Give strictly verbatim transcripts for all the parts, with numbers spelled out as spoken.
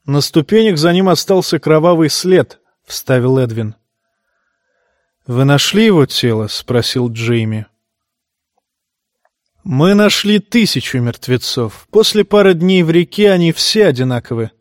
На ступенях за ним остался кровавый след, — вставил Эдвин. — Вы нашли его тело? — спросил Джейми. — Мы нашли тысячу мертвецов. После пары дней в реке они все одинаковы.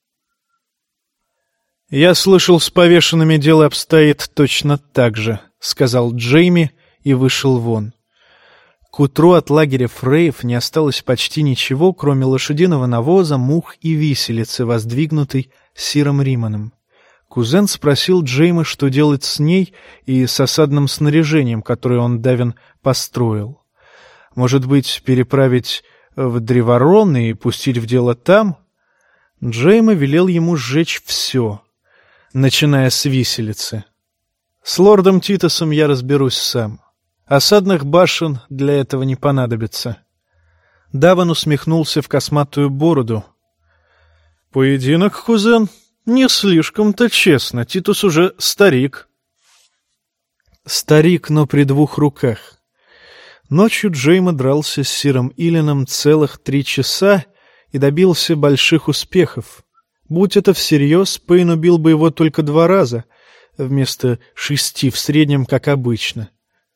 — Я слышал, с повешенными дело обстоит точно так же, — сказал Джейми и вышел вон. К утру от лагеря Фрейв не осталось почти ничего, кроме лошадиного навоза, мух и виселицы, воздвигнутой Сиром Риманом. Кузен спросил Джейма, что делать с ней и с осадным снаряжением, которое он давен построил. Может быть, переправить в Древарон и пустить в дело там? Джейма велел ему сжечь все, начиная с виселицы. С лордом Титосом я разберусь сам. Осадных башен для этого не понадобится. Даван усмехнулся в косматую бороду. — Поединок, кузен? Не слишком-то честно. Титус уже старик. Старик, но при двух руках. Ночью Джейма дрался с Сиром Илином целых три часа и добился больших успехов. Будь это всерьез, Пейн убил бы его только два раза, вместо шести в среднем, как обычно.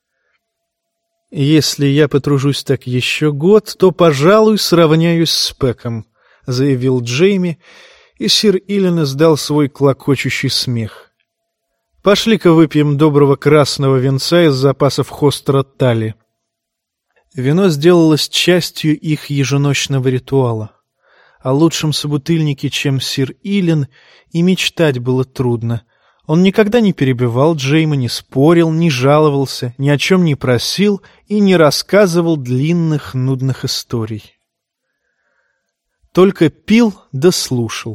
«Если я потружусь так еще год, то, пожалуй, сравняюсь с Пэком», — заявил Джейми, и сир Илин издал свой клокочущий смех. «Пошли-ка выпьем доброго красного винца из запасов Хостера Тали». Вино сделалось частью их еженочного ритуала. О лучшем собутыльнике, чем сир Илин, и мечтать было трудно. Он никогда не перебивал Джейма, не спорил, не жаловался, ни о чем не просил и не рассказывал длинных нудных историй. Только пил да слушал.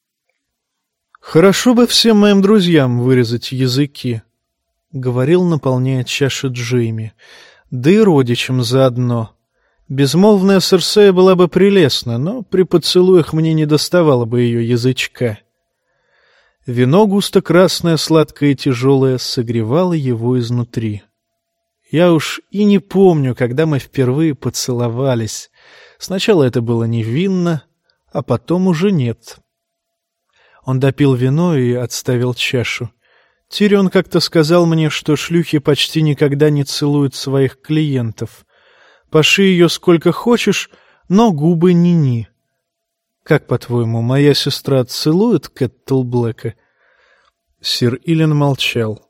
«Хорошо бы всем моим друзьям вырезать языки», — говорил, наполняя чаши Джейми, — «да и родичам заодно. Безмолвная Серсея была бы прелестна, но при поцелуях мне не доставало бы ее язычка». Вино густо-красное, сладкое и тяжелое, согревало его изнутри. Я уж и не помню, когда мы впервые поцеловались. Сначала это было невинно, а потом уже нет. Он допил вино и отставил чашу. Тирион как-то сказал мне, что шлюхи почти никогда не целуют своих клиентов. Паши ее сколько хочешь, но губы ни-ни. Как, по-твоему, моя сестра целует Кэттл Блэка? Сир Илин молчал.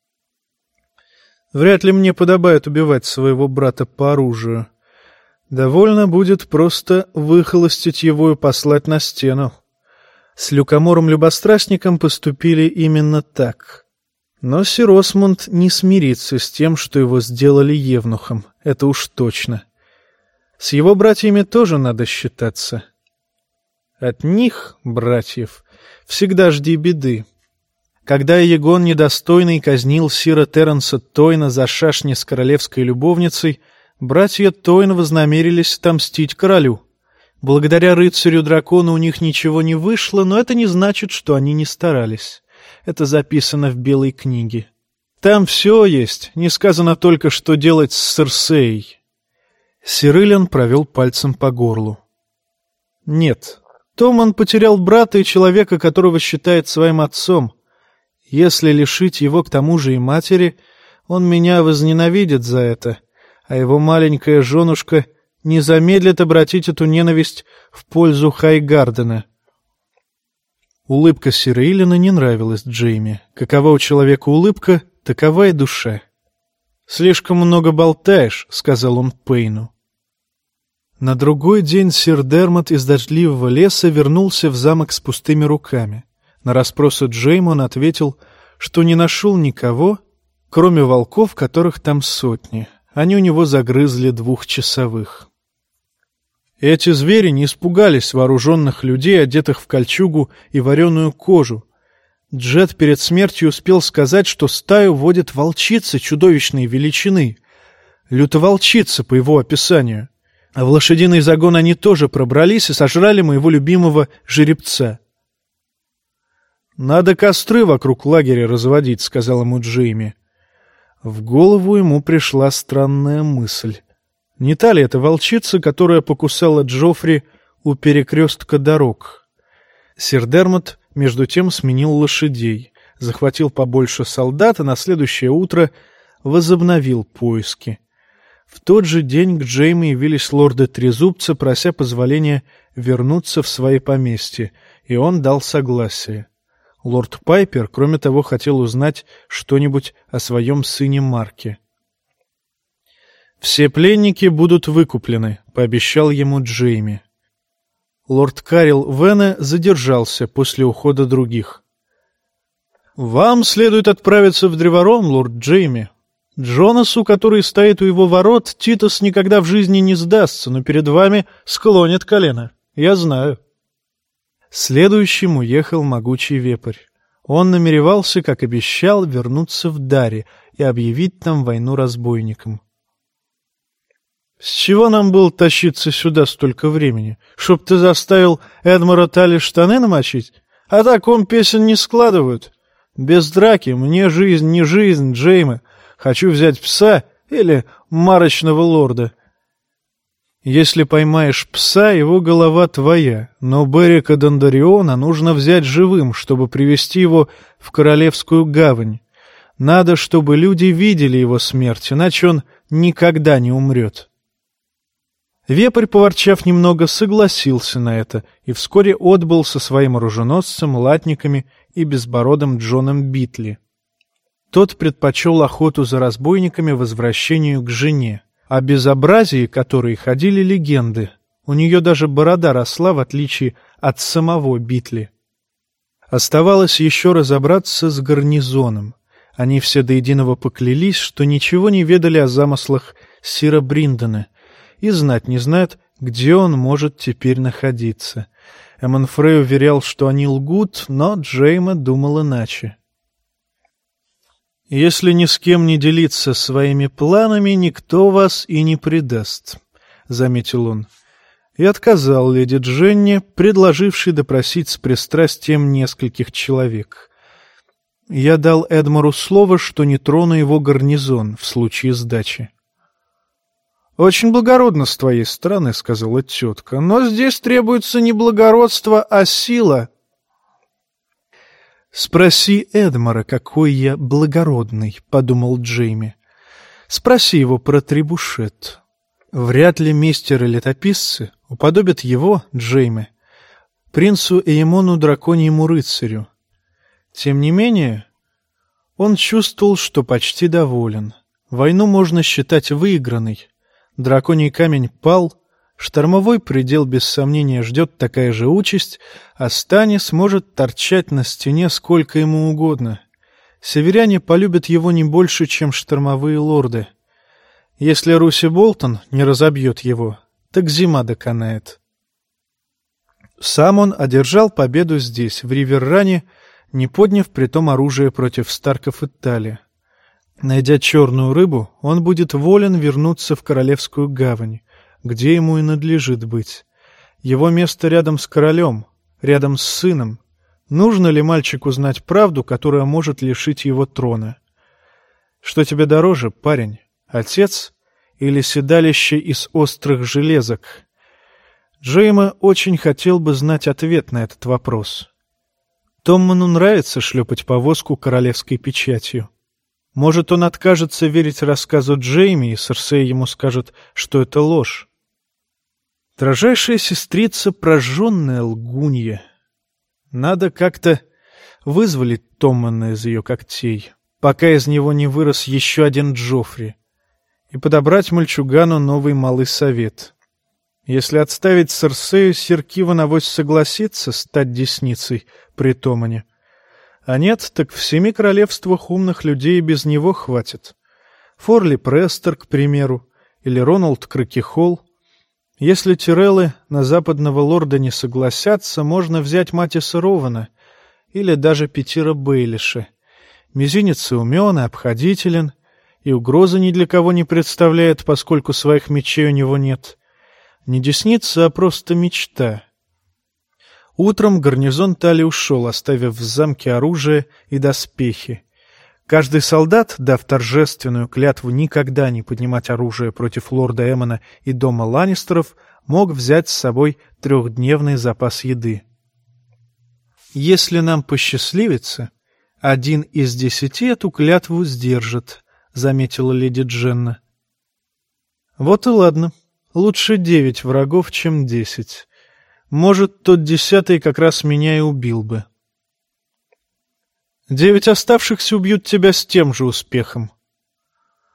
Вряд ли мне подобает убивать своего брата по оружию. Довольно будет просто выхолостить его и послать на стену. С Люкомором-любострастником поступили именно так. Но сир Осмунд не смирится с тем, что его сделали евнухом, это уж точно. С его братьями тоже надо считаться. От них, братьев, всегда жди беды. Когда Егон недостойный казнил сира Терренса Тойна за шашни с королевской любовницей, братья Тойн вознамерились отомстить королю. Благодаря рыцарю-дракону у них ничего не вышло, но это не значит, что они не старались. Это записано в Белой книге. Там все есть, не сказано только, что делать с Серсеей. Сир Илин провел пальцем по горлу. Нет, Томан потерял брата и человека, которого считает своим отцом. Если лишить его к тому же и матери, он меня возненавидит за это, а его маленькая женушка не замедлит обратить эту ненависть в пользу Хайгардена. Улыбка сира Илина не нравилась Джейми. Какова у человека улыбка, такова и душа. «Слишком много болтаешь», — сказал он Пейну. На другой день сир Дермот из дождливого леса вернулся в замок с пустыми руками. На расспросы Джейма он ответил, что не нашел никого, кроме волков, которых там сотни. Они у него загрызли двухчасовых. Эти звери не испугались вооруженных людей, одетых в кольчугу и вареную кожу. Джет перед смертью успел сказать, что стаю водят волчицы чудовищной величины. Лютоволчица, по его описанию. А в лошадиный загон они тоже пробрались и сожрали моего любимого жеребца. «Надо костры вокруг лагеря разводить», — сказал ему Джейми. В голову ему пришла странная мысль. Не та ли это волчица, которая покусала Джоффри у перекрестка дорог? Сир Дермот, между тем, сменил лошадей, захватил побольше солдат, и на следующее утро возобновил поиски. В тот же день к Джейме явились лорды Трезубца, прося позволения вернуться в свои поместья, и он дал согласие. Лорд Пайпер, кроме того, хотел узнать что-нибудь о своем сыне Марке. «Все пленники будут выкуплены», — пообещал ему Джейми. Лорд Карил Вене задержался после ухода других. «Вам следует отправиться в Древорон, лорд Джейми. Джонасу, который стоит у его ворот, Титус никогда в жизни не сдастся, но перед вами склонит колено. Я знаю». Следующим уехал могучий вепрь. Он намеревался, как обещал, вернуться в Дари и объявить там войну разбойникам. «С чего нам было тащиться сюда столько времени? Чтоб ты заставил Эдмара Талли штаны намочить? О таком песен не складывают. Без драки мне жизнь не жизнь, Джейме. Хочу взять пса или марочного лорда». «Если поймаешь пса, его голова твоя, но Берика Дондариона нужно взять живым, чтобы привести его в Королевскую гавань. Надо, чтобы люди видели его смерть, иначе он никогда не умрет». Вепрь, поворчав немного, согласился на это и вскоре отбыл со своим оруженосцем, латниками и безбородым Джоном Битли. Тот предпочел охоту за разбойниками возвращению к жене. О безобразии которой ходили легенды. У нее даже борода росла, в отличие от самого Битли. Оставалось еще разобраться с гарнизоном. Они все до единого поклялись, что ничего не ведали о замыслах сира Бриндона, и знать не знают, где он может теперь находиться. Эмонфрей уверял, что они лгут, но Джейме думал иначе. «Если ни с кем не делиться своими планами, никто вас и не предаст», — заметил он. И отказал леди Дженни, предложившей допросить с пристрастием нескольких человек. «Я дал Эдмару слово, что не трону его гарнизон в случае сдачи». «Очень благородно с твоей стороны», — сказала тетка, — «но здесь требуется не благородство, а сила». «Спроси Эдмара, какой я благородный», — подумал Джейми. «Спроси его про требушет. Вряд ли мистер-летописцы уподобят его, Джейми, принцу Эймону Драконьему рыцарю». Тем не менее, он чувствовал, что почти доволен. Войну можно считать выигранной. Драконий камень пал, штормовой предел без сомнения ждет такая же участь, а Станис может торчать на стене сколько ему угодно. Северяне полюбят его не больше, чем штормовые лорды. Если Руси Болтон не разобьет его, так зима доконает. Сам он одержал победу здесь, в Риверране, не подняв притом оружие против Старков и Талли. Найдя черную рыбу, он будет волен вернуться в Королевскую гавань, где ему и надлежит быть. Его место рядом с королем, рядом с сыном. Нужно ли мальчику знать правду, которая может лишить его трона? Что тебе дороже, парень, отец или седалище из острых железок? Джейме очень хотел бы знать ответ на этот вопрос. Томману нравится шлепать по воску королевской печатью. Может, он откажется верить рассказу Джейми, и Серсея ему скажет, что это ложь. Дорожайшая сестрица — прожженная лгунья. Надо как-то вызволить Томмана из ее когтей, пока из него не вырос еще один Джоффри, и подобрать мальчугану новый малый совет. Если отставить Серсею, сир Киван авось согласится стать десницей при Томмане. А нет, так в семи королевствах умных людей без него хватит. Форли Престер, к примеру, или Роналд Кракихол. Если Тиреллы на западного лорда не согласятся, можно взять Матиса Рована или даже Петира Бейлиша. Мизинец и умен, и обходителен, и угрозы ни для кого не представляет, поскольку своих мечей у него нет. Не десница, а просто мечта. Утром гарнизон Талли ушел, оставив в замке оружие и доспехи. Каждый солдат, дав торжественную клятву никогда не поднимать оружие против лорда Эммона и дома Ланнистеров, мог взять с собой трехдневный запас еды. Если нам посчастливится, один из десяти эту клятву сдержит, — заметила леди Дженна. Вот и ладно. Лучше девять врагов, чем десять. Может, тот десятый как раз меня и убил бы. Девять оставшихся убьют тебя с тем же успехом.